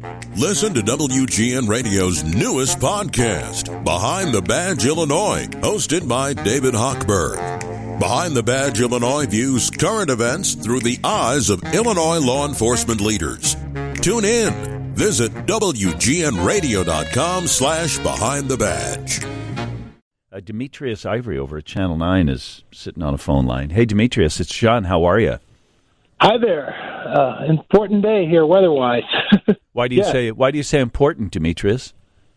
Listen to WGN Radio's newest podcast, Behind the Badge Illinois, hosted by David Hochberg. Behind the Badge Illinois views current events through the eyes of Illinois law enforcement leaders. Tune in. Visit WGNRadio.com/Behind the Badge. Demetrius Ivory over at Channel 9 is sitting on a phone line. Hey, Demetrius, it's John. How are you? Hi there. Important day here weather-wise. Why do you say important, Demetrius?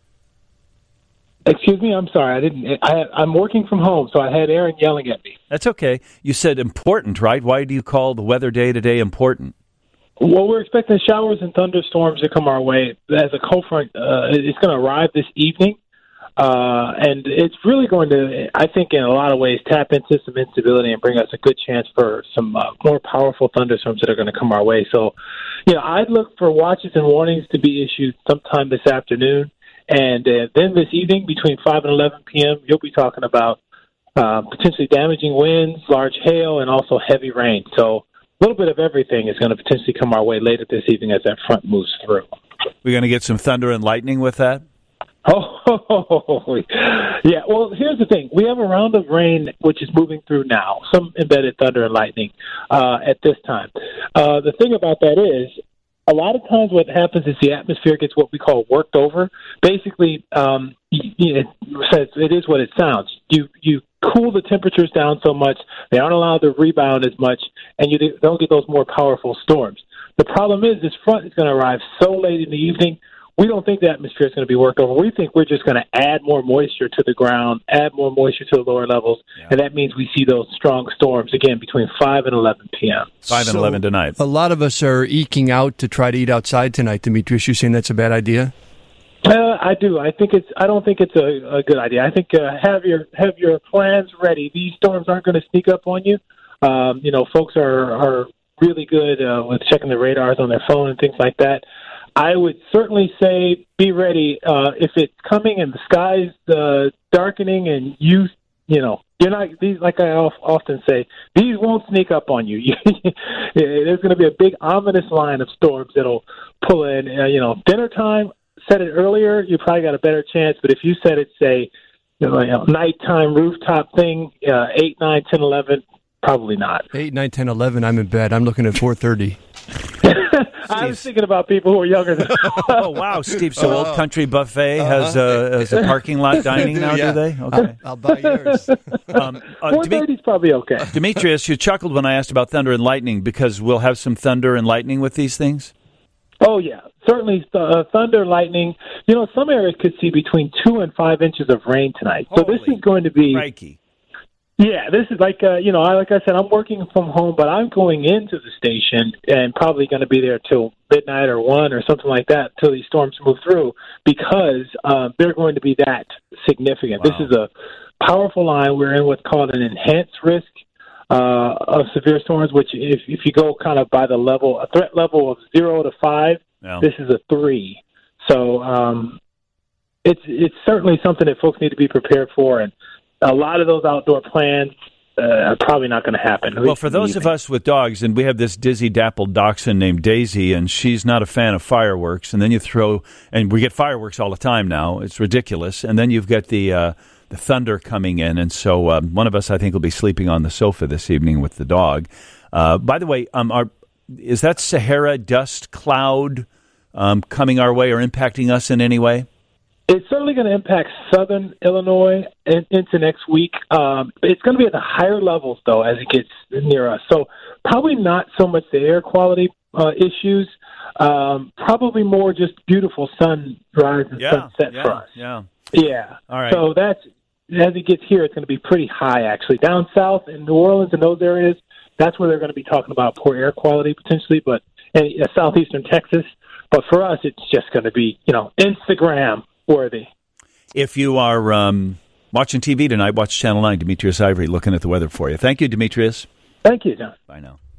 Excuse me, I'm sorry. I'm working from home, so I had Aaron yelling at me. That's okay. You said important, right? Why do you call the weather day today important? Well, we're expecting showers and thunderstorms to come our way as a cold front. It's going to arrive this evening, and it's really going to, I think, in a lot of ways, tap into some instability and bring us a good chance for some more powerful thunderstorms that are going to come our way. So, I'd look for watches and warnings to be issued sometime this afternoon. And then this evening, between 5 and 11 p.m., you'll be talking about potentially damaging winds, large hail, and also heavy rain. So a little bit of everything is going to potentially come our way later this evening as that front moves through. We're going to get some thunder and lightning with that? Oh, yeah. Well, here's the thing. We have a round of rain which is moving through now, some embedded thunder and lightning at this time. The thing about that is, a lot of times what happens is the atmosphere gets what we call worked over. Basically, it is what it sounds. You cool the temperatures down so much, they aren't allowed to rebound as much, and you don't get those more powerful storms. The problem is this front is going to arrive so late in the evening, we don't think the atmosphere is going to be worked over. We think we're just going to add more moisture to the ground, add more moisture to the lower levels, and that means we see those strong storms, again, between 5 and 11 p.m. 5 and 11 tonight. A lot of us are eking out to try to eat outside tonight, Demetrius. You saying that's a bad idea? I do. I don't think it's a good idea. I think have your plans ready. These storms aren't going to sneak up on you. Folks are really good with checking the radars on their phone and things like that. I would certainly say be ready if it's coming and the sky's darkening and you're not. These, like I often say, these won't sneak up on you. There's going to be a big ominous line of storms that'll pull in. Dinner time. Set it earlier, you probably got a better chance. But if you set it, say, nighttime rooftop thing, 8, 9, 10, 11, probably not. 8, 9, 10, 11, I'm in bed. I'm looking at 4:30. I was thinking about people who are younger than Oh, wow, Steve. So Old Country Buffet has a parking lot dining now, do they? Okay. I'll buy yours. 4:30 is probably okay. Demetrius, you chuckled when I asked about thunder and lightning because we'll have some thunder and lightning with these things? Oh, yeah. Certainly thunder, lightning. Some areas could see between 2 and 5 inches of rain tonight. So this is going to be... Crikey. Yeah, this is like I said, I'm working from home, but I'm going into the station and probably going to be there till midnight or 1 or something like that till these storms move through because they're going to be that significant. Wow. This is a powerful line. We're in what's called an enhanced risk of severe storms, which if you go kind of by a threat level of 0 to 5, This is a 3. So it's certainly something that folks need to be prepared for, and a lot of those outdoor plans are probably not going to happen. Well, for those of us with dogs, and we have this dappled dachshund named Daisy, and she's not a fan of fireworks, and then and we get fireworks all the time now. It's ridiculous. And then you've got the thunder coming in, and so one of us, I think, will be sleeping on the sofa this evening with the dog. By the way, is that Sahara dust cloud coming our way or impacting us in any way? It's certainly going to impact southern Illinois into next week. It's going to be at the higher levels, though, as it gets near us. So probably not so much the air quality issues, probably more just beautiful sunrise and sunset for us. Yeah. All right. So as it gets here, it's going to be pretty high, actually. Down south in New Orleans and those areas, that's where they're going to be talking about poor air quality potentially, and southeastern Texas. But for us, it's just going to be, Instagram worthy. If you are watching TV tonight, watch Channel 9. Demetrius Ivory looking at the weather for you. Thank you, Demetrius. Thank you, John. Bye now.